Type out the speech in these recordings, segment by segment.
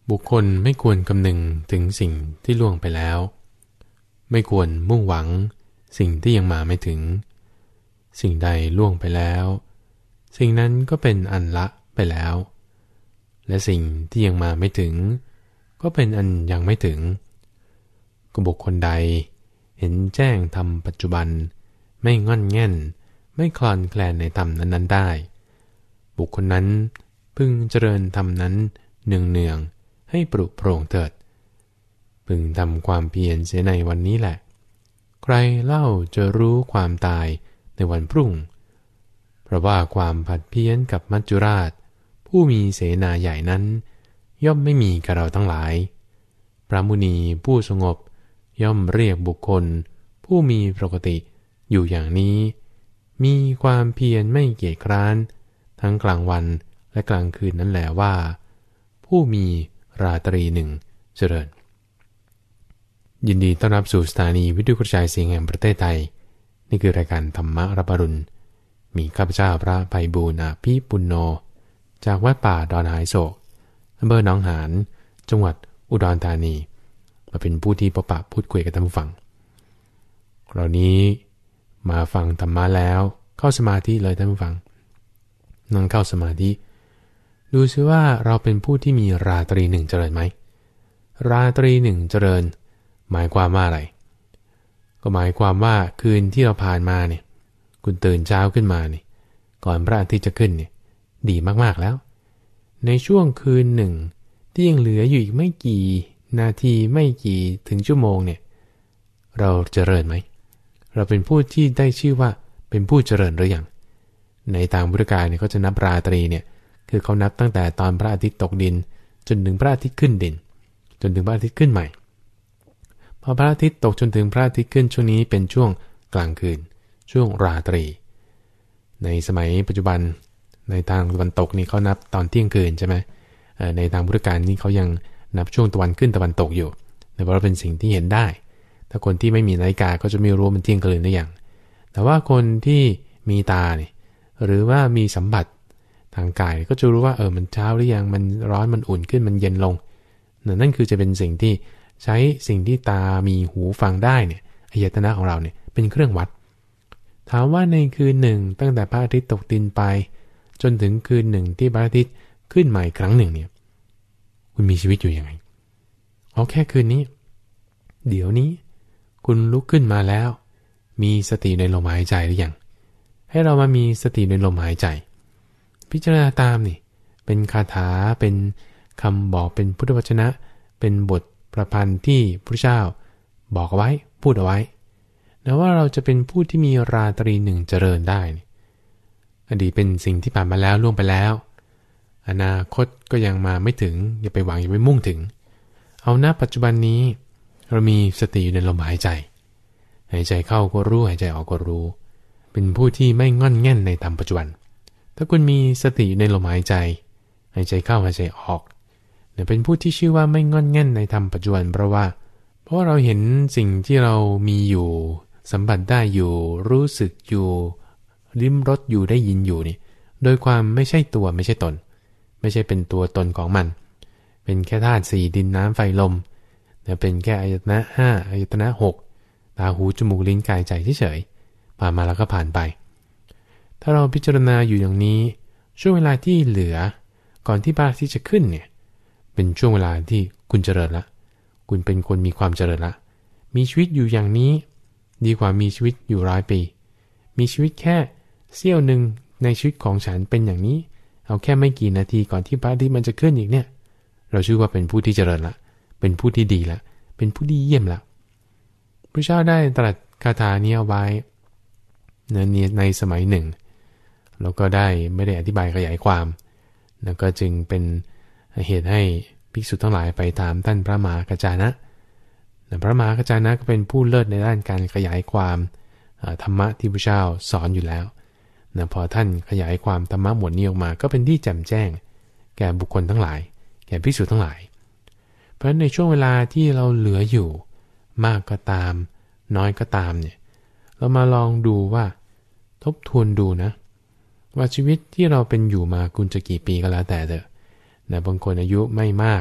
บุคคลไม่ควรคำนึงถึงสิ่งที่ล่วงไปแล้วไม่ควรมุ่งหวังสิ่งที่ยังมาไม่ถึงสิ่งใดล่วงไปแล้วสิ่งนั้นก็เป็นอันละไปแล้วและสิ่งที่ยังมาไม่ถึงก็เป็นอันยังไม่ถึงก็บุคคลใดเห็นแจ้งธรรมปัจจุบันไม่งอนแง่นไม่คลอนแคลนในธรรมนั้นๆได้บุคคลนั้นพึงเจริญธรรมนั้นเนืองๆให้ปรุโปร่งเถิดพึงทำความเพียรเสียในวันนี้แหละใครเล่าจะรู้ความตายในวันพรุ่งเพราะว่าความผัดเพี้ยนกับมัจจุราชผู้มีเสนาใหญ่นั้นย่อมไม่มีกับเราทั้งหลายพระมุนีผู้สงบย่อมเรียกบุคคลผู้มีปกติอยู่อย่างนี้มีความเพียรไม่เกียจคร้านทั้งกลางวันและกลางคืนนั้นแหละว่าผู้มีราตรีหนึ่งเจริญยินดีต้อนรับสู่สถานีวิทยุกระจายเสียงแห่งประเทศไทยนี่คือรายการธรรมรับอรุณมีข้าพเจ้าพระไพบูลย์ อภิปุณโญจากวัดป่าดอนหายโศกอำเภอหนองหานจังหวัดอุดรธานีมาเป็นผู้ที่พบปะพูดคุยกับท่านผู้ฟังคราวนี้มาฟังธรรมะแล้วเข้าสมาธิเลยท่านผู้ฟังนั่งเข้าสมาธิดูซิว่าเราเป็นผู้ที่มีราตรีหนึ่งเจริญไหมราตรีหนึ่งเจริญหมายความว่าอะไรก็หมายความว่าคืนที่เราผ่านมาเนี่ยคุณตื่นเช้าขึ้นมาเนี่ยก่อนพระอาทิตย์จะขึ้นเนี่ยดีมากๆแล้วในช่วงคืนหนึ่งที่ยังเหลืออยู่อีกไม่กี่นาทีไม่กี่ถึงชั่วโมงเนี่ยเราเจริญไหมเราเป็นผู้ที่ได้ชื่อว่าเป็นผู้เจริญหรือยังในทางพุทธกาลเนี่ยเขาจะนับราตรีเนี่ยคือเขานับตั้งแต่ตอนพระอาทิตย์ตกดินจนถึงพระอาทิตย์ขึ้นดินจนถึงพระอาทิตย์ขึ้นใหม่พอพระอาทิตย์ตกจนถึงพระอาทิตย์ขึ้นช่วงนี้เป็นช่วงกลางคืนช่วงราตรีในสมัยปัจจุบันในทางตะวันตกนี่เขานับตอนเที่ยงคืนใช่ไหมในทางพุทธกาลนี่เขายังนับช่วงตะวันขึ้นตะวันตกอยู่แต่ว่าเป็นสิ่งที่เห็นได้ถ้าคนที่ไม่มีนาฬิกาก็จะไม่รู้มันเที่ยงคืนหรือยังแต่ว่าคนที่มีตาเนี่ยหรือว่ามีสัมผัสทางกายก็จะรู้ว่ามันเช้าหรือยังมันร้อนมันอุ่นขึ้นมันเย็นลงนั่นคือจะเป็นสิ่งที่ใช้สิ่งที่ตามีหูฟังได้เนี่ยอายตนะของเราเนี่ยเป็นเครื่องวัดถามว่าในคืนหนึ่งตั้งแต่พระอาทิตย์ตกดินไปจนถึงคืนหนึ่งที่พระอาทิตย์ขึ้นใหม่ครั้งหนึ่งเนี่ยคุณมีชีวิตอยู่ยังไงเอาแค่คืนนี้เดี๋ยวนี้คุณลุกขึ้นมาแล้วมีสติในลมหายใจหรือยังให้เรามามีสติในลมหายใจพิจารณาตามนี่เป็นคาถาเป็นคำบอกเป็นพุทธวจนะเป็นบทประพันธ์ที่พระเจ้าบอกเอาไว้พูดเอาไว้นะว่าเราจะเป็นผู้ที่มีราตรีหนึ่งเจริญได้อดีตเป็นสิ่งที่ผ่านมาแล้วล่วงไปแล้วอนาคตก็ยังมาไม่ถึงอย่าไปหวังอย่าไปมุ่งถึงเอาณปัจจุบันนี้เรามีสติอยู่ในลมหายใจหายใจเข้าก็รู้หายใจออกก็รู้เป็นผู้ที่ไม่งอนแง่นในธรรมปัจจุบันถ้าคุณมีสติในลมหายใจหายใจเข้าหายใจออกเนี่ยเป็นผู้ที่ชื่อว่าไม่งอนแง่นในธรรมปัจจุบันเพราะว่าเราเห็นสิ่งที่เรามีอยู่สัมผัสได้อยู่รู้สึกอยู่ลิ้มรสอยู่ได้ยินอยู่นี่โดยความไม่ใช่ตัวไม่ใช่ตนไม่ใช่เป็นตัวตนของมันเป็นแค่ธาตุสี่ดินน้ำไฟลมเนี่ยเป็นแค่อายตนะห้าอายตนะหกตาหูจมูกลิ้นกายใจเฉยๆผ่านมาแล้วก็ผ่านไปถ้าเราพิจารณาอยู่อย่างนี้ช่วงเวลาที่เหลือก่อนที่พระอาทิตย์จะขึ้นเนี่ยเป็นช่วงเวลาที่คุณเจริญละคุณเป็นคนมีความเจริญละมีชีวิตอยู่อย่างนี้ดีกว่ามีชีวิตอยู่100 ปีมีชีวิตแค่เสี้ยวหนึ่งในชีวิตของฉันเป็นอย่างนี้เอาแค่ไม่กี่นาทีก่อนที่พระอาทิตย์มันจะขึ้นอีกเนี่ยเราชื่อว่าเป็นผู้ที่เจริญละเป็นผู้ที่ดีละเป็นผู้ที่เยี่ยมละพระเจ้าได้ตรัสคาถานี้เอาไว้ในสมัยหนึ่งแล้วก็ได้ไม่ได้อธิบายขยายความแล้วก็จึงเป็นเหตุให้ภิกษุทั้งหลายไปถามท่านพระมหากัจจานะพระมหากัจจานะก็เป็นผู้เลิศในด้านการขยายความธรรมะที่พระเจ้าสอนอยู่แล้วพอท่านขยายความธรรมะหมวดนี้ออกมาก็เป็นที่แจ่มแจ้งแก่บุคคลทั้งหลายแก่ภิกษุทั้งหลายเพราะฉะนั้นในช่วงเวลาที่เราเหลืออยู่มากก็ตามน้อยก็ตามเนี่ยเรามาลองดูว่าทบทวนดูนะว่าชีวิตที่เราเป็นอยู่มาคุณจะกี่ปีก็แล้วแต่เถอะบางคนอายุไม่มาก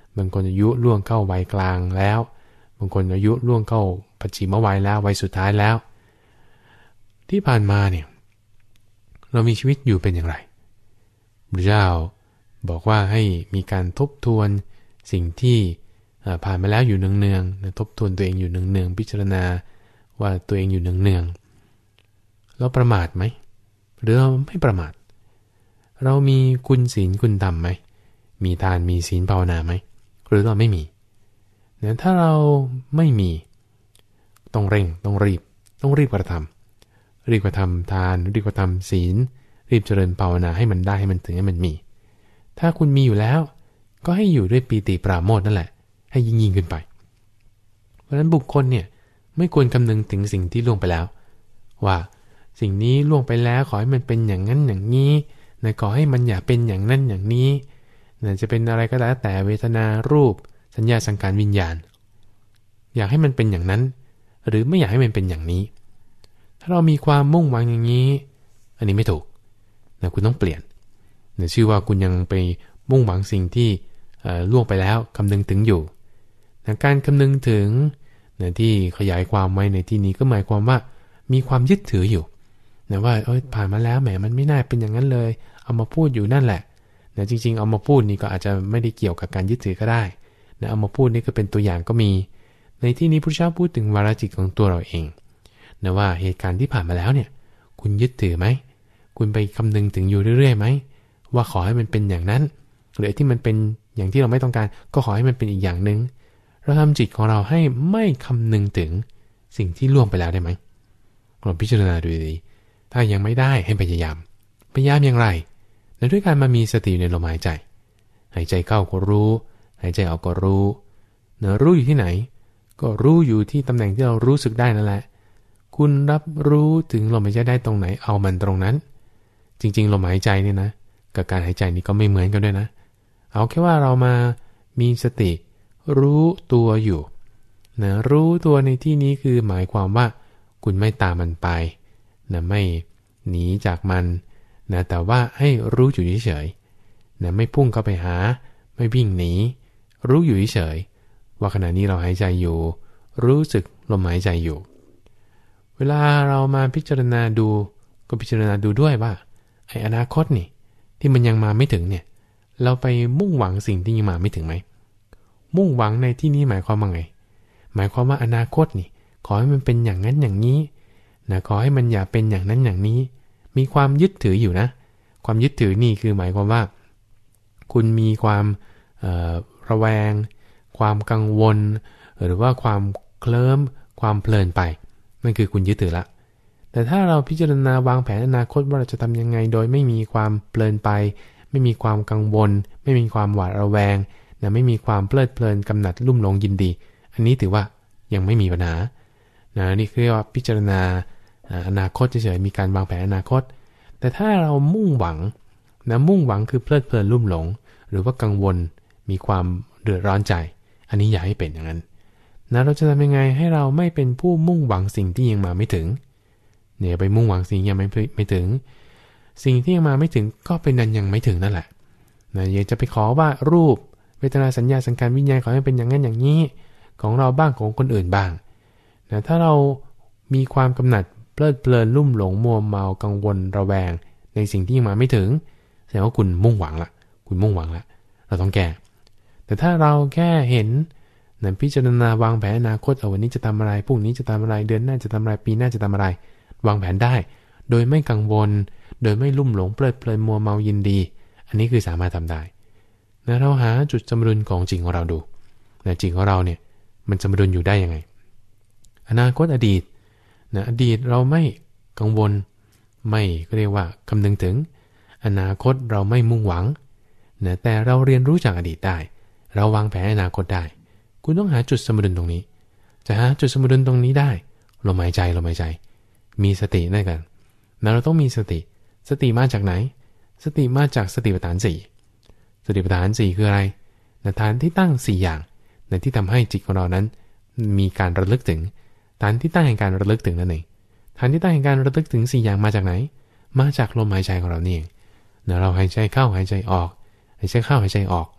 บางคนอายุล่วงเข้าวัยกลางแล้วบางคนอายุล่วงเข้าปัจฉิมวัยแล้ววัยสุดท้ายแล้วที่ผ่านมาเนี่ยเรามีชีวิตอยู่เป็นอย่างไรพระเจ้าบอกว่าให้มีการทบทวนสิ่งที่ผ่านมาแล้วอยู่เนืองๆทบทวนตัวเองอยู่เนืองๆพิจารณาว่าตัวเองอยู่เนืองๆเราประมาทไหมหรือเราไม่ประมาทเรามีคุณศีลคุณธรรมไหมมีทานมีศีลภาวนาไหมหรือเราไม่มีเนี่ยถ้าเราไม่มีต้องเร่งต้องรีบกระทำรีบกระทำทานรีบกระทำศีลรีบเจริญภาวนาให้มันได้ให้มันถึงให้มันมีถ้าคุณมีอยู่แล้วก็ให้อยู่ด้วยปีติปราโมทย์นั่นแหละให้ยิ่งขึ้นไปเพราะฉะนั้นบุคคลเนี่ยไม่ควรคำนึงถึงสิ่งที่ล่วงไปแล้วว่าสิ่งนี้ล่วงไปแล้วขอให้มันเป็นอย่างนั้นอย่างนี้นะขอให้มันอย่าเป็นอย่างนั้นอย่างนี้นะจะเป็นอะไรก็แล้วแต่เวทนารูปสัญญาสังขารวิญญาณอยากให้มันเป็นอย่างนั้นหรือไม่อยากให้มันเป็นอย่างนี้ถ้าเรามีความมุ่งหวังอย่างนี้อันนี้ไม่ถูกนะคุณต้องเปลี่ยนนะชื่อว่าคุณยังไปมุ่งหวังสิ่งที่ล่วงไปแล้วคำนึงถึงอยู่นะการคำนึงถึงนะที่ขยายความไว้ในที่นี้ก็หมายความว่ามีความยึดถืออยู่นะว่าผ่านมาแล้วแหมมันไม่น่าเป็นอย่างนั้นเลยเอามาพูดอยู่นั่นแหละนะจริงๆเอามาพูดนี่ก็อาจจะไม่ได้เกี่ยวกับการยึดถือก็ได้นะเอามาพูดนี่ก็เป็นตัวอย่างก็มีในที่นี้พระเจ้าพูดถึงวาระจิตของตัวเราเองนะว่าเหตุการณ์ที่ผ่านมาแล้วเนี่ยคุณยึดถือไหมคุณไปคำนึงถึงอยู่เรื่อยๆไหมว่าขอให้มันเป็นอย่างนั้นหรือที่มันเป็นอย่างที่เราไม่ต้องการก็ขอให้มันเป็นอีกอย่างนึงเราทำจิตของเราให้ไม่คำนึงถึงสิ่งที่ล่วงไปแล้วได้ไหมลองพิจารณาดูดีถ้ายังไม่ได้ให้พยายามอย่างไรและด้วยการมามีสติในลมหายใจหายใจเข้าก็รู้หายใจออกก็รู้รู้อยู่ที่ไหนก็รู้อยู่ที่ตำแหน่งที่เรารู้สึกได้นั่นแหละคุณรับรู้ถึงลมหายใจได้ตรงไหนเอามันตรงนั้นจริงๆลมหายใจเนี่ยนะกับการหายใจนี่ก็ไม่เหมือนกันด้วยนะเอาแค่ว่าเรามามีสติรู้ตัวอยู่นะรู้ตัวในที่นี้คือหมายความว่าคุณไม่ตามมันไปนะไม่หนีจากมันนะแต่ว่าให้รู้อยู่เฉยๆนะไม่พุ่งเข้าไปหาไม่วิ่งหนีรู้อยู่เฉยๆว่าขณะนี้เราหายใจอยู่รู้สึกลมหายใจอยู่เวลาเรามาพิจารณาดูก็พิจารณาดูด้วยว่าไอ้อนาคตนี่ที่มันยังมาไม่ถึงเนี่ยเราไปมุ่งหวังสิ่งที่ยังมาไม่ถึงไหมมุ่งหวังในที่นี้หมายความว่าไงหมายความว่าอนาคตนี่ขอให้มันเป็นอย่างนั้นอย่างนี้นะขอให้มันอย่าเป็นอย่างนั้นอย่างนี้มีความยึดถืออยู่นะความยึดถือนี่คือหมายความว่าคุณมีความระแวงความกังวลหรือว่าความเคลิ้มความเพลินไปนั่นคือคุณยึดถือละแต่ถ้าเราพิจารณาวางแผนอนาคตว่าเราจะทำยังไงโดยไม่มีความเพลินไปไม่มีความกังวลไม่มีความหวาดระแวงนะไม่มีความเพลิดเพลินกำหนัดลุ่มหลงยินดีอันนี้ถือว่ายังไม่มีปัญหานะนี่คือว่าพิจารณาอนาคตเฉยๆมีการวางแผนอนาคตแต่ถ้าเรามุ่งหวังนะมุ่งหวังคือเพลิดเพลินลุ่มหลงหรือว่ากังวลมีความเดือดร้อนใจอันนี้อย่าให้เป็นอย่างนั้นนะเราจะทำยังไงให้เราไม่เป็นผู้มุ่งหวังสิ่งที่ยังมาไม่ถึงเนี่ยไปมุ่งหวังสิ่งยังไม่ถึงสิ่งที่ยังมาไม่ถึงก็เป็นนั้นยังไม่ถึงนั่นแหละนะอยากจะไปขอว่ารูปเวทนาสัญญาสังขารวิญญาณขอให้เป็นอย่างนั้นอย่างนี้ของเราบ้างของคนอื่นบ้างนะถ้าเรามีความกำหนัดเพลิดเพลินลุ่มหลงมัวเมากังวลระแวงในสิ่งที่ยังมาไม่ถึงแสดงว่าคุณมุ่งหวังละเราต้องแก้แต่ถ้าเราแค่เห็นนะพิจารณาวางแผนอนาคตวันนี้จะทำอะไรพรุ่งนี้จะทำอะไรเดือนหน้าจะทำอะไรปีหน้าจะทำอะไรวางแผนได้โดยไม่กังวลโดยไม่ลุ่มหลงเพลิดเพลินมัวเมายินดีอันนี้คือสามารถทำได้นะเราหาจุดสมดุลของจิตของเราดูนะจิตของเราเนี่ยมันสมดุลอยู่ได้ยังไงอนาคตอดีตนะอดีตเราไม่กังวลไม่ก็เรียกว่าคำนึงถึงอนาคตเราไม่มุ่งหวังนะแต่เราเรียนรู้จากอดีตได้เราวางแผนอนาคตได้คุณต้องหาจุดสมดุลตรงนี้จะหาจุดสมดุลตรงนี้ได้ลมหายใจมีสตินั่นกันนะเราต้องมีสติมาจากไหนสติมาจากสติปัฏฐาน4สติปัฏฐาน4คืออะไรนะฐานที่ตั้ง4อย่างนะที่ทำให้จิตของเรานั้นมีการระลึกถึงฐานที่ตั้งแห่งการระลึกถึงนั่นเองฐานที่ตั้งแห่งการระลึกถึง4อย่างมาจากไหนมาจากลมหายใจของเรานี่เองนะเราหายใจเข้าหายใจออกหายใจเข้าหายใจออกจ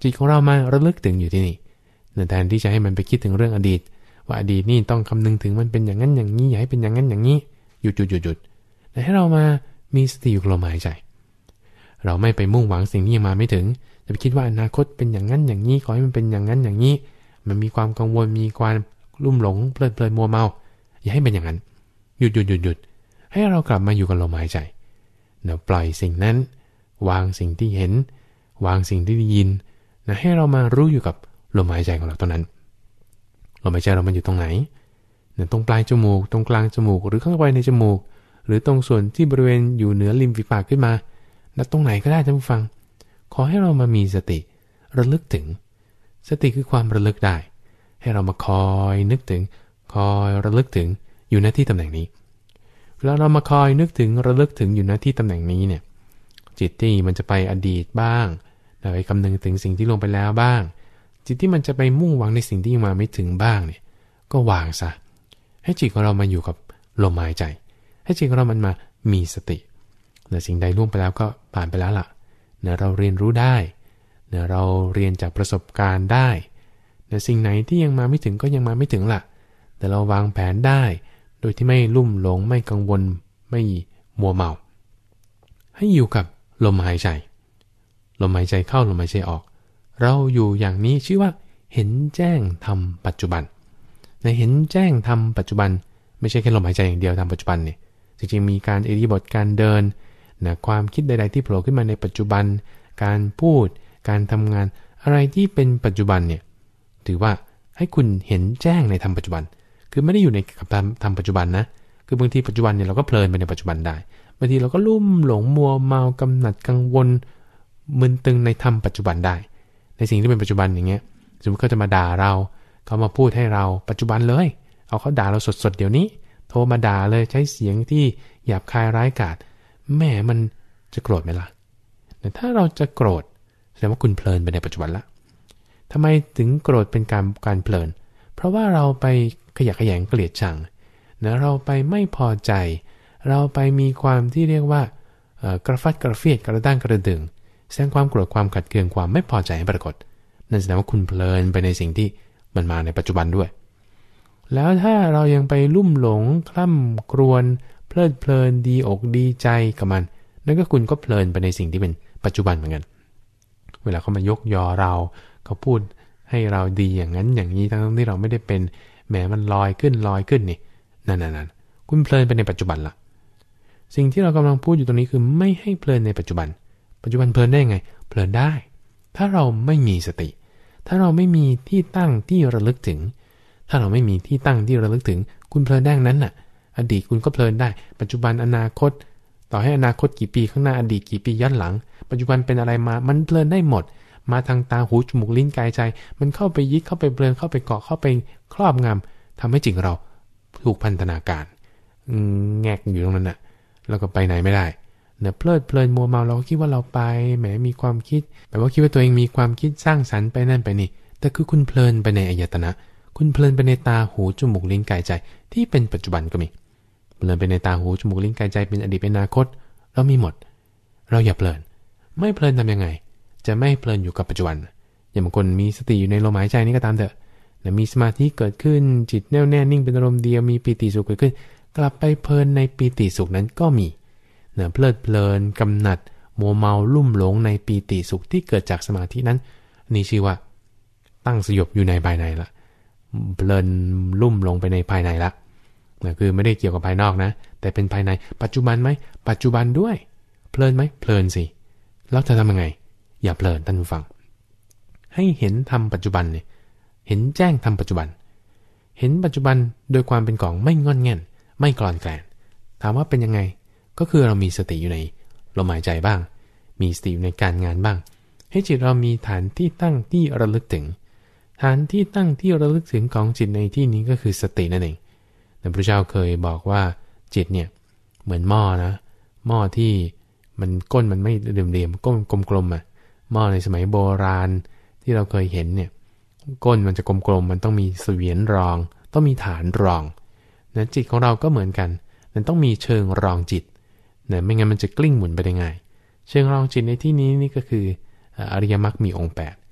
จิตของเรามาระลึกถึงอยู่ที่นี่แทนที่จะให้มันไปคิดถึงเรื่องอดีตว่าอดีตนี่ต้องคำนึงถึงมันเป็นอย่างนั้นอย่างนี้อย่าให้เป็นอย่างนั้นอย่างนี้หยุดแต่ให้เรามามีสติอยู่กับลมหายใจเราไม่ไปมุ่งหวังสิ่งที่ยังมาไม่ถึงจะไปคิดว่าอนาคตเป็นอย่างนั้นอย่างนี้ขอให้มันเป็นอย่างนั้นอย่างนี้มันมีความกังวลมีความลุ่มหลงเพลินมัวเมาอย่าให้เป็นอย่างนั้นหยุดให้เรากลับมาอยู่กับลมหายใจปล่อยสิ่งนั้นวางสิ่งที่เห็นวางสิ่งที่ได้ยินให้เรามารู้อยู่กับลมหายใจของเราตรงนั้นลมหายใจเรามันอยู่ตรงไหนตรงปลายจมูกตรงกลางจมูกหรือข้างไปในจมูกหรือตรงส่วนที่บริเวณอยู่เหนือริมฝีปากขึ้นมาตรงไหนก็ได้ท่านผู้ฟังขอให้เรามามีสติระลึกถึงสติคือความระลึกได้ให้เรามาคอยนึกถึงคอยระลึกถึงอยู่ณที่ตำแหน่งนี้เวลาเรามาคอยนึกถึงระลึกถึงอยู่ณที่ตำแหน่งนี้เนี่ยจิตที่มันจะไปอดีตบ้างไปคำนึงถึงสิ่งที่ลงไปแล้วบ้างจิตที่มันจะไปมุ่งหวังในสิ่งที่ยังมาไม่ถึงบ้างเนี่ยก็วางซะให้จิตของเรามาอยู่กับลมหายใจให้จิตของเรามันมามีสติสิ่งใดล่วงไปแล้วก็ผ่านไปแล้วล่ะเราเรียนรู้ได้เราเรียนจากประสบการณ์ได้สิ่งไหนที่ยังมาไม่ถึงก็ยังมาไม่ถึงล่ะแต่เราวางแผนได้โดยที่ไม่ลุ่มหลงไม่กังวลไม่มัวเมาให้อยู่กับลมหายใจลมหายใจเข้าลมหายใจออกเราอยู่อย่างนี้ชื่อว่าเห็นแจ้งทำปัจจุบันในเห็นแจ้งทำปัจจุบันไม่ใช่แค่ลมหายใจอย่างเดียวทำปัจจุบันเนี่ยจริงๆมีการอิริยาบถการเดินความคิดใดๆที่โผล่ขึ้นมาในปัจจุบันการพูดการทำงานอะไรที่เป็นปัจจุบันเนี่ยถือว่าให้คุณเห็นแจ้งในทำปัจจุบันคือไม่ได้อยู่ในกับทำปัจจุบันนะคือบางทีปัจจุบันเนี่ยเราก็เพลินไปในปัจจุบันได้บางทีเราก็ลุ่มหลงมัวเมากำหนัดกังวลมึนตึงในทำปัจจุบันได้ในสิ่งที่เป็นปัจจุบันอย่างเงี้ยสมมติเขาจะมาด่าเราเขามาพูดให้เราปัจจุบันเลยเอาเขาด่าเราสดๆเดี๋ยวนี้โทรมาด่าเลยใช้เสียงที่หยาบคายร้ายกาจแม่มันจะโกรธไหมล่ะแต่ถ้าเราจะโกรธแสดงว่าคุณเพลินไปในปัจจุบันละทำไมถึงโกรธเป็นการเพลินเพราะว่าเราไปขยะแขยงเกลียดชังเราไปไม่พอใจเราไปมีความที่เรียกว่ากระฟัดกระเฟียดกระด้างกระดึงแสดงความโกรธความขัดเคืองความไม่พอใจให้ปรากฏนั่นแสดงว่าคุณเพลินไปในสิ่งที่มันมาในปัจจุบันด้วยแล้วถ้าเรายังไปลุ่มหลงคล่ำครวญเพลิดเพลินดีอกดีใจกับมันนั่นก็คุณก็เพลินไปในสิ่งที่เป็นปัจจุบันเหมือนกันเวลาเขามายกยอเราเขาพูดให้เราดีอย่างนั้นอย่างนี้ทั้งที่เราไม่ได้เป็นแหมมันลอยขึ้นนี่นั่นคุณเพลินไปในปัจจุบันละสิ่งที่เรากำลังพูดอยู่ตรงนี้คือไม่ให้เพลินในปัจจุบันเพลินได้ไงเพลินได้ถ้าเราไม่มีสติถ้าเราไม่มีที่ตั้งที่ระลึกถึงถ้าเราไม่มีที่ตั้งที่ระลึกถึงคุณเพลินได้นั้นน่ะอดีตคุณก็เพลินได้ปัจจุบันอนาคตต่อให้อนาคตกี่ปีข้างหน้าอดีตกี่ปีย้อนหลังปัจจุบันเป็นอะไรมามันเพลินได้หมดมาทางตาหูจมูกลิ้นกายใจมันเข้าไปยึดเข้าไปเพลินเข้าไปเกาะเข้าไปครอบงำทำให้จิตเราถูกพันธนาการแงกอยู่ตรงนั้นน่ะแล้วก็ไปไหนไม่ได้เพลิดเพลินมัวเมาเราก็คิดว่าเราไปแหมมีความคิดแบบว่าคิดว่าตัวเองมีความคิดสร้างสรรค์ไปนั่นไปนี่แต่คือคุณเพลินไปในอายตนะคุณเพลินไปในตาหูจมูกลิ้นกายใจที่เป็นปัจจุบันก็มีเพลินไปในตาหูจมูกลิ้นกายใจเป็นอดีตเป็นอนาคตเรามีหมดเราอย่าเพลินไม่เพลินทำยังไงจะไม่เพลินอยู่กับปัจจุบันอย่างบางคนมีสติอยู่ในลมหายใจนี่ก็ตามเถอะแต่มีสมาธิเกิดขึ้นจิตแน่วแน่นิ่งเป็นอารมณ์เดียวมีปีติสุขเกิดขึ้นกลับไปเพลินในปีติสุขนั้นก็มีเพลิดเพลินกำหนัดมัวเมาลุ่มหลงในปีติสุขที่เกิดจากสมาธินั้นนี่ชื่อว่าตั้งสยบอยู่ในภายในละเพลินลุ่มลงไปในภายในละคือไม่ได้เกี่ยวกับภายนอกนะแต่เป็นภายในปัจจุบันไหมปัจจุบันด้วยเพลินไหมเพลินสิแล้วจะทำยังไงอย่าเพลินท่านผู้ฟังให้เห็นธรรมปัจจุบันเนี่ยเห็นแจ้งธรรมปัจจุบันเห็นปัจจุบันโดยความเป็นของไม่งอนแง่นไม่กลอนแกลนถามว่าเป็นยังไงก็คือเรามีสติอยู่ในลมหายใจบ้างมีสติอยู่ในการงานบ้างให้จิตเรามีฐานที่ตั้งที่ระลึกถึงฐานที่ตั้งที่ระลึกถึงของจิตในที่นี้ก็คือสตินั่นเองแต่พระเจ้าเคยบอกว่าจิตเนี่ยเหมือนหม้อนะหม้อที่มันก้นมันไม่เหลี่ยมๆก้นกลมๆอ่ะหม้อในสมัยโบราณที่เราเคยเห็นเนี่ยก้นมันจะกลมๆมันต้องมีเสวียนรองต้องมีฐานรองนะจิตของเราก็เหมือนกันมันต้องมีเชิงรองจิตนะไม่งั้นมันจะกลิ้งหมุนไปได้ง่ายเชิงรองจิตในที่นี้นี่ก็คืออริยมรรคมีองค์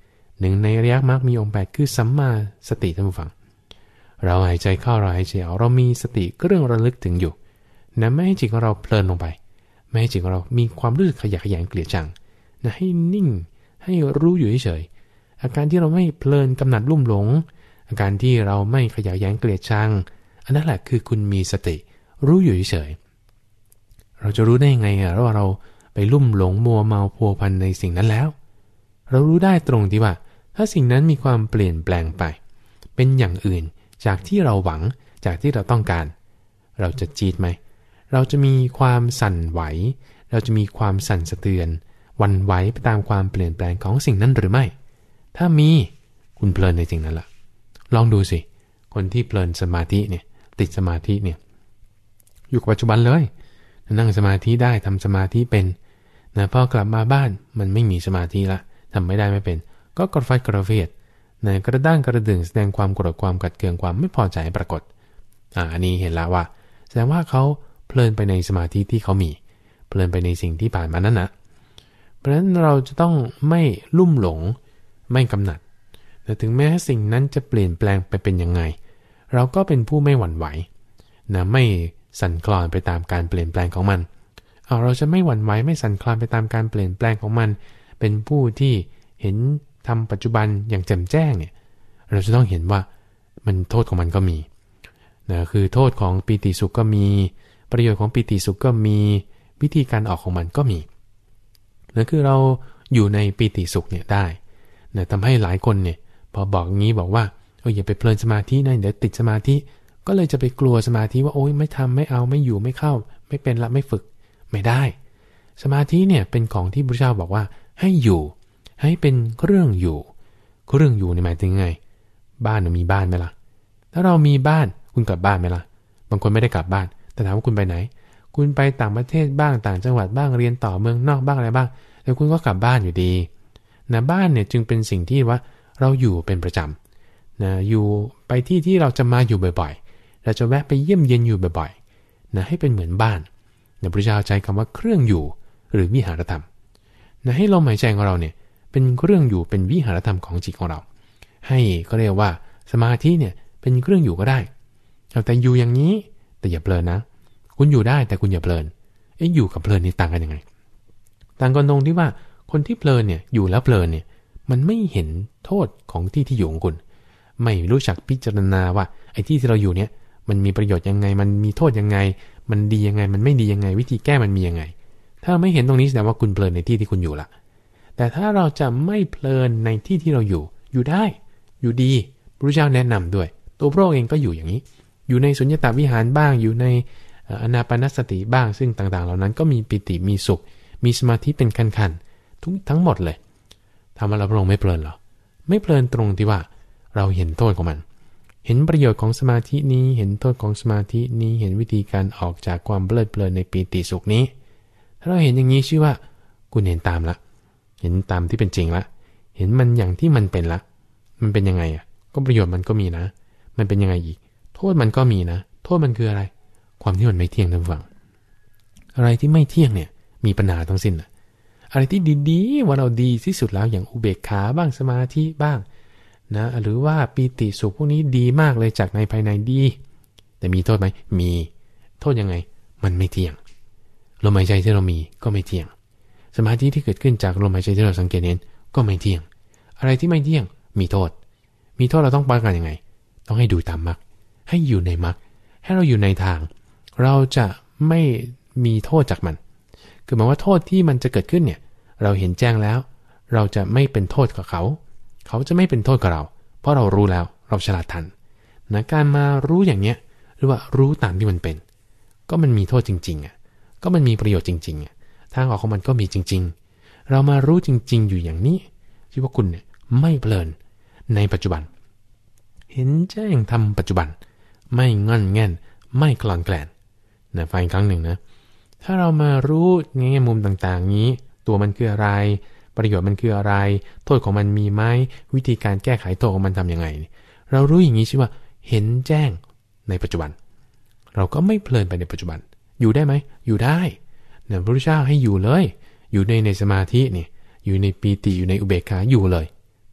หนึ่งในอริยมรรคมีองค์8คือสัมมาสติท่านผู้ฟังเราหายใจเข้าเราหายใจออกเรามีสติเครื่องระลึกถึงอยู่นะไม่ให้จิตของเราเพลินลงไปไม่ให้จิตของเรามีความรู้สึกขยะแขยงเกลียดชังนะให้นิ่งให้รู้อยู่เฉยๆอาการที่เราไม่เพลินกำหนัดลุ่มหลงอาการที่เราไม่ขยะแขยงเกลียดชังอันนั้นแหละคือคุณมีสติรู้อยู่เฉยๆเราจะรู้ได้ยังไงว่าเราไปลุ่มหลงมัวเมาพัวพันในสิ่งนั้นแล้วเรารู้ได้ตรงที่ว่าถ้าสิ่งนั้นมีความเปลี่ยนแปลงไปเป็นอย่างอื่นจากที่เราหวังจากที่เราต้องการเราจะจี๊ดไหมเราจะมีความสั่นไหวเราจะมีความสั่นสะเทือนหวั่นไหวไปตามความเปลี่ยนแปลงของสิ่งนั้นหรือไม่ถ้ามีคุณเพลินในสิ่งนั้นล่ะลองดูสิคนที่เพลินสมาธิเนี่ยติดสมาธิเนี่ยอยู่กับปัจจุบันเลยนั่งสมาธิได้ทำสมาธิเป็นนะพอกลับมาบ้านมันไม่มีสมาธิละทำไม่ได้ไม่เป็นก็กระฟัดกระเฟียดนะกระด้างกระดึงแสดงความโกรธความกัดเคืองความไม่พอใจปรากฏอันนี้เห็นแล้วว่าแสดงว่าเขาเพลินไปในสมาธิที่เขามีเพลินไปในสิ่งที่ผ่านมานั้นนะเพราะฉะนั้นเราจะต้องไม่ลุ่มหลงไม่กำหนัดแต่ถึงแม้สิ่งนั้นจะเปลี่ยนแปลงไปเป็นยังไงเราก็เป็นผู้ไม่หวั่นไหวนะไม่สั่นคลอนไปตามการเปลี่ยนแปลงของมันเราจะไม่หวั่นไหวไม่สั่นคลอนไปตามการเปลี่ยนแปลงของมันเป็นผู้ที่เห็นทำปัจจุบันอย่างแจ่มแจ้งเนี่ยเราจะต้องเห็นว่ามันโทษของมันก็มีนะคือโทษของปีติสุขก็มีประโยชน์ของปีติสุขก็มีวิธีการออกของมันก็มีนั่นคือเราอยู่ในปีติสุขเนี่ยได้นะทำให้หลายคนเนี่ยพอบอกงี้บอกว่าอย่าไปเพลินสมาธินะเดี๋ยวติดสมาธิก็เลยจะไปกลัวสมาธิว่าโอ๊ยไม่ทำไม่เอาไม่อยู่ไม่เข้าไม่เป็นละไม่ฝึกไม่ได้สมาธิเนี่ยเป็นของที่พระเจ้าบอกว่าให้อยู่ให้เป็นเครื่องอยู่เครื่องอยู่ในหมายถึงไงบ้านมีบ้านไหมล่ะถ้าเรามีบ้านคุณกลับบ้านไหมล่ะบางคนไม่ได้กลับบ้านแต่ถามว่าคุณไปไหนคุณไปต่างประเทศบ้างต่างจังหวัดบ้างเรียนต่อเมืองนอกบ้างอะไรบ้างแล้วคุณก็กลับบ้านอยู่ดีนะบ้านเนี่ยจึงเป็นสิ่งที่ว่าเราอยู่เป็นประจำนะอยู่ไปที่เราจะมาอยู่บ่อยๆเราจะแวะไปเยี่ยมเยียนอยู่บ่อยๆนะให้เป็นเหมือนบ้านนะพระเจ้าใช้คำว่าเครื่องอยู่หรือวิหารธรรมนะให้ลมหายใจของเราเนี่ยเป็นเครื่องอยู่เป็นวิหารธรรมของจิตของเราให้ก็เรียกว่าสมาธิเนี่ยเป็นเครื่องอยู่ก็ได้แต่อยู่อย่างนี้แต่อย่าเพลินนะคุณอยู่ได้แต่คุณอย่าเพลินอยู่กับเพลินนี่ต่างกันยังไงต่างกันตรงที่ว่าคนที่เพลินเนี่ยอยู่แล้วเพลินเนี่ยมันไม่เห็นโทษของที่อยู่ของคุณไม่รู้จักพิจารณาว่าไอ้ที่เราอยู่เนี่ยมันมีประโยชน์ยังไงมันมีโทษยังไงมันดียังไงมันไม่ดียังไงวิธีแก้มันมียังไงถ้าไม่เห็นตรงนี้แสดงว่าคุณเพลินในที่คุณอยู่ละแต่ถ้าเราจะไม่เพลินในที่เราอยู่ได้อยู่ดีพระเจ้าแนะนำด้วยตัวพระองค์เองก็อยู่อย่างนี้อยู่ในสุญญตาวิหารบ้างอยู่ในอานาปานสติบ้างซึ่งต่างๆเหล่านั้นก็มีปิติมีสุขมีสมาธิเป็นขั้นๆทั้งหมดเลยทำให้เราพระองค์ไม่เพลินหรอไม่เพลินตรงที่ว่าเราเห็นโทษของมันเห็นประโยชน์ของสมาธินี้เห็นโทษของสมาธินี้เห็นวิธีการออกจากความเพลิดเพลินในปิติสุขนี้ถ้าเราเห็นอย่างนี้ชื่อว่าคุณเห็นตามละเห็นตามที่เป็นจริงละเห็นมันอย่างที่มันเป็นละมันเป็นยังไงก็ประโยชน์มันก็มีนะมันเป็นยังไงอีกโทษมันก็มีนะโทษมันคืออะไรความที่มันไม่เที่ยงท่านผู้ฟังอะไรที่ไม่เที่ยงเนี่ยมีปัญหาทั้งสิ้นอะไรที่ดีๆว่าเราดีที่สุดแล้วอย่างอุเบกขาบ้างสมาธิบ้างนะหรือว่าปีติสุขพวกนี้ดีมากเลยจากในภายในดีแต่มีโทษไหมมีโทษยังไงมันไม่เที่ยงลมหายใจที่เรามีก็ไม่เที่ยงสมาธิที่เกิดขึ้นจากลมหายใจที่เราสังเกตเห็นก็ไม่เที่ยงอะไรที่ไม่เที่ยงมีโทษเราต้องป้องกันยังไงต้องให้ดูตามมรรคให้อยู่ในมรรคให้เราอยู่ในทางเราจะไม่มีโทษจากมันคือหมายว่าโทษที่มันจะเกิดขึ้นเนี่ยเราเห็นแจ้งแล้วเราจะไม่เป็นโทษกับเขาจะไม่เป็นโทษกับเราเพราะเรารู้แล้วเราฉลาดทันนะการมารู้อย่างเนี้ยหรือว่ารู้ตามที่มันเป็นก็มันมีโทษจริงๆก็มันมีประโยชน์จริงๆทางออกของมันก็มีจริงๆเรามารู้จริงๆอยู่อย่างนี้ที่ว่าคุณเนี่ยไม่เพลินในปัจจุบันเห็นแจ้งทำปัจจุบันไม่งอนแง่นไม่กลอนแกลนนะฟังอีกครั้งหนึ่งนะถ้าเรามารู้แง่มุมต่างๆนี้ตัวมันคืออะไรประโยชน์มันคืออะไรโทษของมันมีไหมวิธีการแก้ไขโทษของมันทำยังไงเรารู้อย่างนี้ใช่ว่าเห็นแจ้งในปัจจุบันเราก็ไม่เพลินไปในปัจจุบันอยู่ได้ไหมอยู่ได้เนี่ยพระพุทธเจ้าให้อยู่เลยอยู่ในสมาธิเนี่ยอยู่ในปีติอยู่ในอุเบกขาอยู่เลย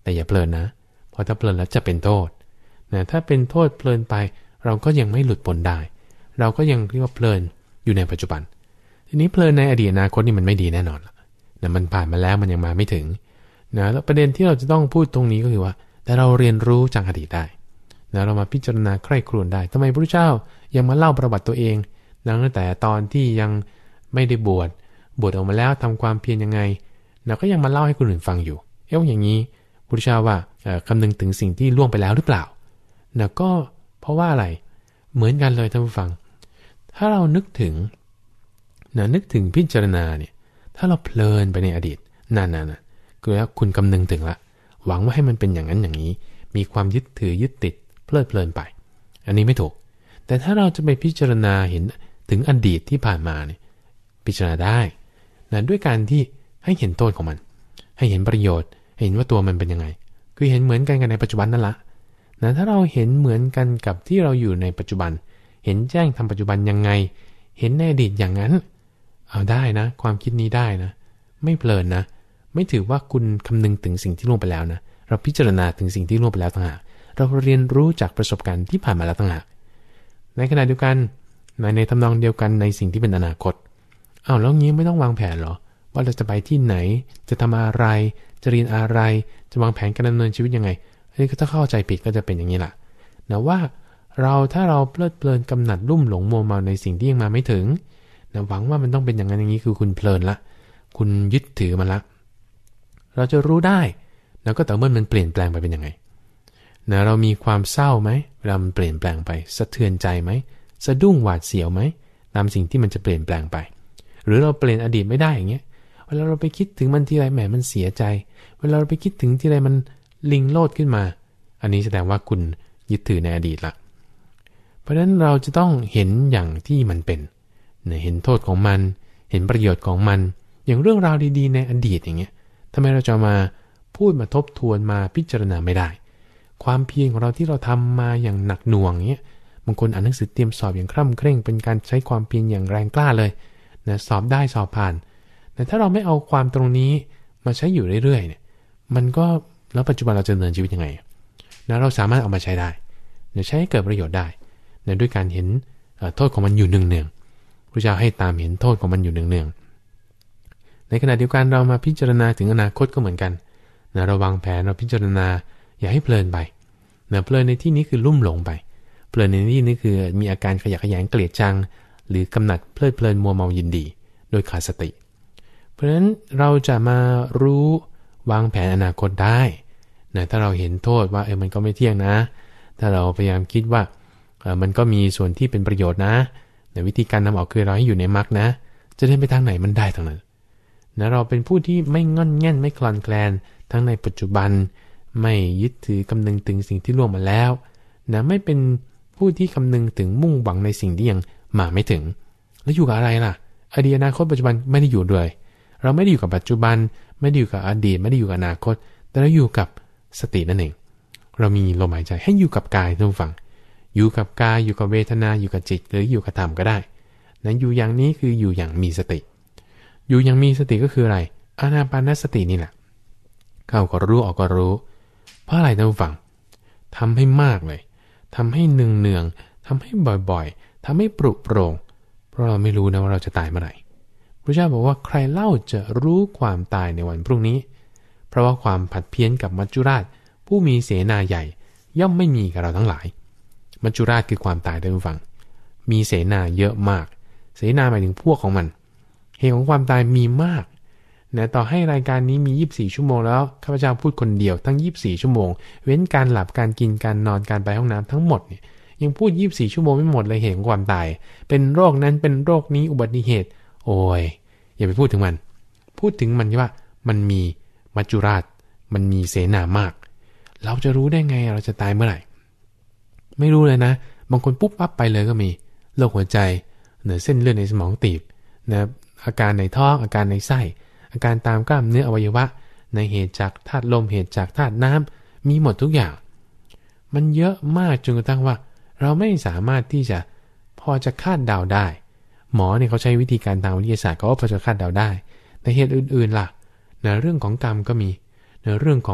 แต่อย่าเพลินนะเพราะถ้าเพลินแล้วจะเป็นโทษนะถ้าเป็นโทษเพลินไปเราก็ยังไม่หลุดพ้นได้เราก็ยังเรียกว่าเพลินอยู่ในปัจจุบันทีนี้เพลินในอดีตอนาคตนี่มันไม่ดีแน่นอนนะมันผ่านมาแล้วมันยังมาไม่ถึงนะแล้วประเด็นที่เราจะต้องพูดตรงนี้ก็คือว่าแต่เราเรียนรู้จากอดีตได้นะเรามาพิจารณาใคร่ครวญได้ทำไมพระพุทธเจ้ายังมาเล่าประวัติตัวเองตั้งแต่ตอนที่ยังไม่ได้บวชออกมาแล้วทำความเพียรยังไงเราก็ยังมาเล่าให้คนอื่นฟังอยู่อย่างนี้พระพุทธเจ้าว่าคำนึงถึงสิ่งที่ล่วงไปแล้วหรือเปล่านะก็เพราะว่าอะไรเหมือนกันเลยท่านผู้ฟังถ้าเรานึกถึงพิจารณาเนี่ยถ้าเราเพลินไปในอดีตนั่นคือแล้วคุณคำนึงถึงละหวังว่าให้มันเป็นอย่างนั้นอย่างนี้มีความยึดถือยึดติดเพลิดเพลินไปอันนี้ไม่ถูกแต่ถ้าเราจะไปพิจารณาเห็นถึงอดีตที่ผ่านมาเนี่ยพิจารณาได้นะด้วยการที่ให้เห็นโทษของมันให้เห็นประโยชน์เห็นว่าตัวมันเป็นยังไงคือเห็นเหมือนกันในปัจจุบันนั่นละนะถ้าเราเห็นเหมือนกันกับที่เราอยู่ในปัจจุบันเห็นแจ้งทำปัจจุบันยังไงเห็นในอดีตอย่างนั้นเอาได้นะความคิดนี้ได้นะไม่เพลินนะไม่ถือว่าคุณคำนึงถึงสิ่งที่ล่วงไปแล้วนะเราพิจารณาถึงสิ่งที่ล่วงไปแล้วต่างหากเราเรียนรู้จากประสบการณ์ที่ผ่านมาแล้วต่างหากในขณะเดียวกันในทำนองเดียวกันในสิ่งที่เป็นอนาคตแล้วงี้ไม่ต้องวางแผนหรอว่าเราจะไปที่ไหนจะทำอะไรจะเรียนอะไรจะวางแผนการดำเนินชีวิตยังไงอันนี้ก็ถ้าเข้าใจผิดก็จะเป็นอย่างนี้แหละนะว่าถ้าเราเพลิดเพลินกำหนัดลุ่มหลงมัวเมาในสิ่งที่ยังมาไม่ถึงนะหวังว่ามันต้องเป็นอย่างนั้นอย่างนี้คือคุณเพลินละคุณยึดถือมันละเราจะรู้ได้แล้วก็แต่เมื่อมันเปลี่ยนแปลงไปเป็นยังไงนะเรามีความเศร้าไหมเวลามันเปลี่ยนแปลงไปสะเทือนใจไหมสะดุ้งหวาดเสียวไหมตามสิ่งที่มันจะเปลี่ยนแปลงไปหรือเราเปลี่ยนอดีตไม่ได้อย่างเงี้ยเวลาเราไปคิดถึงมันทีไรแหมมันเสียใจเวลาเราไปคิดถึงทีไรมันลิงโลดขึ้นมาอันนี้แสดงว่าคุณยึดถือในอดีตละเพราะฉะนั้นเราจะต้องเห็นอย่างที่มันเป็นเห็นโทษของมันเห็นประโยชน์ของมันอย่างเรื่องราวดีๆในอดีตอย่างเงี้ยทำไมเราจะมาพูดมาทบทวนมาพิจารณาไม่ได้ความเพียรของเราที่เราทำมาอย่างหนักหน่วงเงี้ยบางคนอ่านหนังสือเตรียมสอบอย่างคร่ำเคร่งเป็นการใช้ความเพียรอย่างแรงกล้าเลยนะสอบได้สอบผ่านแต่ถ้าเราไม่เอาความตรงนี้มาใช้อยู่เรื่อยๆเนี่ยมันก็แล้วปัจจุบันเราจะดำเนินชีวิตยังไงนะเราสามารถเอามาใช้ได้ใช้ให้เกิดประโยชน์ได้นะด้วยการเห็นโทษของมันอยู่เนืองๆพระเจ้าให้ตามเห็นโทษของมันอยู่เนืองๆในขณะเดียวกันเรามาพิจารณาถึงอนาคตก็เหมือนกันนะเราวางแผนเราพิจารณาอย่าให้เพลินไปนะเพลินในที่นี้คือลุ่มหลงไปเพลินในที่นี้คือมีอาการขยะแขยงเกลียดชังหรือกำหนัดเพลิดเพลินมัวเมายินดีโดยขาดสติเพราะฉะนั้นเราจะมารู้วางแผนอนาคตได้นะถ้าเราเห็นโทษว่ามันก็ไม่เที่ยงนะถ้าเราพยายามคิดว่ามันก็มีส่วนที่เป็นประโยชน์นะในวิธีการนำออกคือเราให้อยู่ในมรรคนะจะเดินไปทางไหนมันได้ทางนั้นนะเราเป็นผู้ที่ไม่งอนแง่นไม่คลอนแคลนทั้งในปัจจุบันไม่ยึดถือคำนึงถึงสิ่งที่ล่วงมาแล้วนะไม่เป็นผู้ที่คำนึงถึงมุ่งหวังในสิ่งที่ยังมาไม่ถึงแล้วอยู่กับอะไรล่ะอดีตอนาคตปัจจุบันไม่ได้อยู่ด้วยเราไม่ได้อยู่กับปัจจุบันไม่ได้อยู่กับอดีตไม่ได้อยู่กับอนาคตแต่เราอยู่กับสตินั่นเองเรามีลมหายใจให้อยู่กับกายท่านผู้ฟังอยู่กับกายอยู่กับเวทนาอยู่กับจิตหรืออยู่กับธรรมก็ได้นั้นอยู่อย่างนี้คืออยู่อย่างมีสติอยู่อย่างมีสติก็คืออะไรอานาปานสตินี่แหละเข้าก็รู้ออกก็รู้เพราะอะไรท่านผู้ฟังทำให้มากเลยทำให้เนืองๆทำให้บ่อยๆทำให้ปรุโปร่งเพราะเราไม่รู้นะว่าเราจะตายเมื่อไหร่พระเจ้าบอกว่าใครเล่าจะรู้ความตายในวันพรุ่งนี้เพราะว่าความผัดเพี้ยนกับมัจจุราชผู้มีเสนาใหญ่ย่อมไม่มีกับเราทั้งหลายมัจจุราชคือความตายท่านผู้ฟังมีเสนาเยอะมากเสนาหมายถึงพวกของมันเหตุของความตายมีมากนะต่อให้รายการนี้มี24ชั่วโมงแล้วข้าพเจ้าพูดคนเดียวทั้ง24ชั่วโมงเว้นการหลับการกินการนอนการไปห้องน้ำทั้งหมดเนี่ยยังพูด24ชั่วโมงไม่หมดเลยเหตุของความตายเป็นโรคนั้นเป็นโรคนี้อุบัติเหตุโอ้ยอย่าไปพูดถึงมันพูดถึงมันว่ามันมีมัจจุราชมันมีเสนามากเราจะรู้ได้ไงเราจะตายเมื่อไหร่ไม่รู้เลยนะบางคนปุ๊บปั๊บไปเลยก็มีโรคหัวใจเส้นเลือดในสมองตีบนะอาการในท้องอาการในไส้อาการตามกล้ามเนื้ออวัยวะในเหตุจากธาตุลมเหตุจากธาตุน้ำมีหมดทุกอย่างมันเยอะมากจนกระทั่งว่าเราไม่สามารถที่จะพอจะคาดเดาได้หมอเนี่ยเขาใช้วิธีการทางวิทยาศาสตร์เขาก็พอจะคาดเดาได้แต่เหตุอื่นๆล่ะนะเรื่องของกรรมก็มีนะเรื่องของ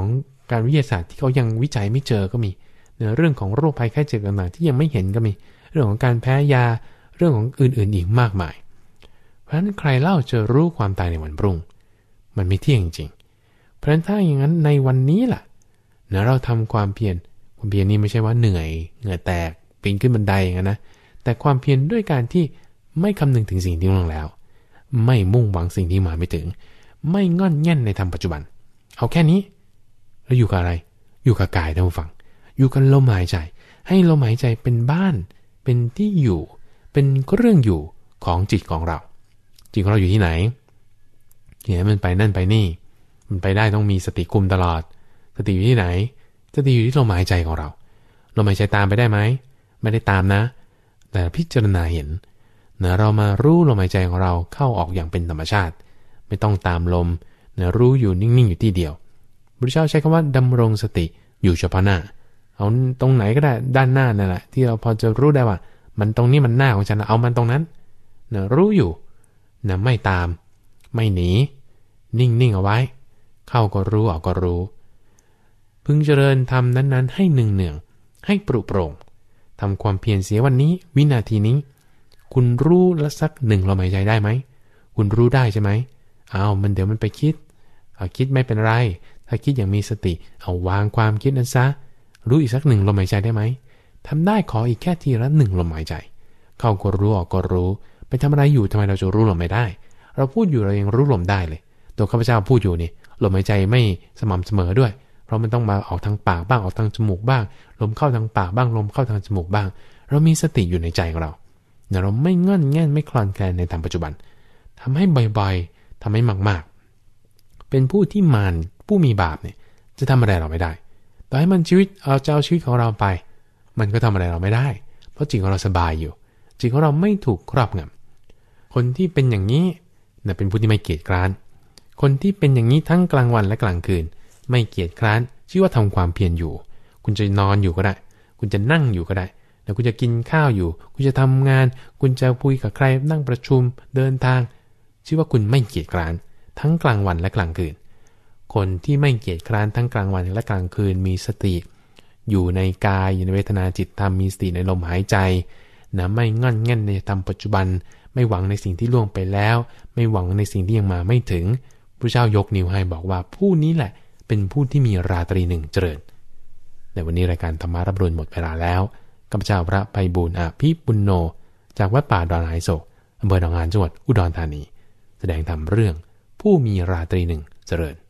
การวิทยาศาสตร์ที่เขายังวิจัยไม่เจอก็มีเรื่องของโรคภัยไข้เจ็บต่างๆที่ยังไม่เห็นก็มีเรื่องของการแพ้ยาเรื่องของอื่นๆอีกมากมายเพราะฉะนั้นใครเล่าจะรู้ความตายในวันพรุ่งมันไม่เที่ยงจริงเพราะฉะนั้นถ้าอย่างนั้นในวันนี้ล่ะเราทำความเพียรนี้ไม่ใช่ว่าเหนื่อยเหงื่อแตกปีนขึ้นบันไดอย่างนั้นนะแต่ความเพียรด้วยการที่ไม่คำนึงถึงสิ่งที่ล่วงแล้วไม่มุ่งหวังสิ่งที่มาไม่ถึงไม่งอนแง่นในธรรมปัจจุบันเอาแค่นี้แล้วอยู่กับอะไรอยู่กับกายท่านผู้ฟังอยู่กับลมหายใจให้ลมหายใจเป็นบ้านเป็นที่อยู่เป็นเรื่องอยู่ของจิตของเราจิตของเราอยู่ที่ไหนเนี่ยมันไปนั่นไปนี่มันไปได้ต้องมีสติคุมตลอดสติอยู่ที่ไหนสติอยู่ที่ลมหายใจของเราลมหายใจตามไปได้ไหมไม่ได้ตามนะแต่พิจารณาเห็นเรามารู้ลมหายใจของเราเข้าออกอย่างเป็นธรรมชาติไม่ต้องตามลมรู้อยู่นิ่งๆอยู่ที่เดียวพระพุทธเจ้าใช้คำว่าดำรงสติอยู่เฉพาะหน้าเอาตรงไหนก็ได้ด้านหน้านั่นแหละที่เราพอจะรู้ได้ว่ามันตรงนี้มันหน้าของฉันเอามันตรงนั้นรู้อยู่ไม่ตามไม่หนีนิ่งๆเอาไว้เข้าก็รู้ออกก็รู้พึงเจริญธรรมนั้นๆให้เนืองๆให้ปรุโปร่งทำความเพียรเสียวันนี้วินาทีนี้คุณรู้ละสักหนึ่งลมหายใจได้ไหมคุณรู้ได้ใช่ไหมมันเดี๋ยวมันไปคิดคิดไม่เป็นไรถ้าคิดอย่างมีสติเอาวางความคิดนั้นซะรู้อีกสักหนึ่งลมหายใจได้ไหมทำได้ขออีกแค่ทีละหนึ่งลมหายใจเข้าก็รู้ออกก็รู้ไปทำอะไรอยู่ทำไมเราจะรู้ลมไม่ได้เราพูดอยู่เรายังรู้ลมได้เลยตัวข้าพเจ้าพูดอยู่นี่ลมหายใจไม่สม่ำเสมอด้วยเพราะมันต้องมาออกทางปากบ้างออกทางจมูกบ้างลมเข้าทางปากบ้างลมเข้าทางจมูกบ้างเรามีสติอยู่ในใจของเราเราไม่งอนแง่นไม่คลอนแคลนในตามปัจจุบันทำให้บ่อยๆทำให้มากๆเป็นผู้ที่มารผู้มีบาปเนี่ยจะทำอะไรเราไม่ได้ต่อให้มันชีวิตจะเอาชีวิตของเราไปมันก็ทำอะไรเราไม่ได้เพราะจิตของเราสบายอยู่จิตของเราไม่ถูกครอบงำคนที่เป็นอย่างนี้เป็นผู้ที่ไม่เกียจคร้านคนที่เป็นอย่างนี้ทั้งกลางวันและกลางคืนไม่เกียจคร้านชื่อว่าทำความเพียรอยู่คุณจะนอนอยู่ก็ได้คุณจะนั่งอยู่ก็ได้แล้วคุณจะกินข้าวอยู่คุณจะทำงานคุณจะคุยกับใครนั่งประชุมเดินทางชื่อว่าคุณไม่เกียจคร้านทั้งกลางวันและกลางคืนคนที่ไม่เกียจคร้านทั้งกลางวันและกลางคืนมีสติอยู่ในกายอยู่ในเวทนาจิตธรรมมีสติในลมหายใจไม่งอนแง่นในธรรมปัจจุบันไม่หวังในสิ่งที่ล่วงไปแล้วไม่หวังในสิ่งที่ยังมาไม่ถึงพระเจ้ายกนิ้วให้บอกว่าผู้นี้แหละเป็นผู้ที่มีราตรีหนึ่งเจริญในวันนี้รายการธรรมารับรุณหมดเวลาแล้วข้าพเจ้าพระไพบูลย์อภิปุณโญจากวัดป่าดอนหายโศกอำเภอหนองหานจังหวัดอุดรธานีแสดงธรรมเรื่องผู้มีราตรีหนึ่งเจริญ